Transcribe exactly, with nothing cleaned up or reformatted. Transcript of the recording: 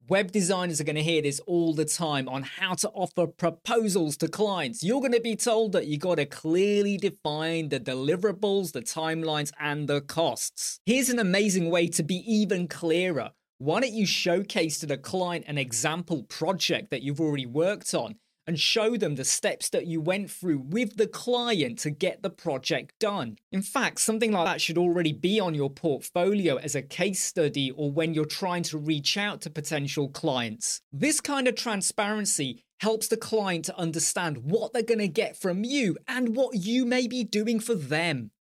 Web designers are going to hear this all the time on how to offer proposals to clients. You're going to be told that you got to clearly define the deliverables, the timelines, and the costs. Here's an amazing way to be even clearer. Why don't you showcase to the client an example project that you've already worked on and show them the steps that you went through with the client to get the project done. In fact, something like that should already be on your portfolio as a case study or when you're trying to reach out to potential clients. This kind of transparency helps the client to understand what they're going to get from you and what you may be doing for them.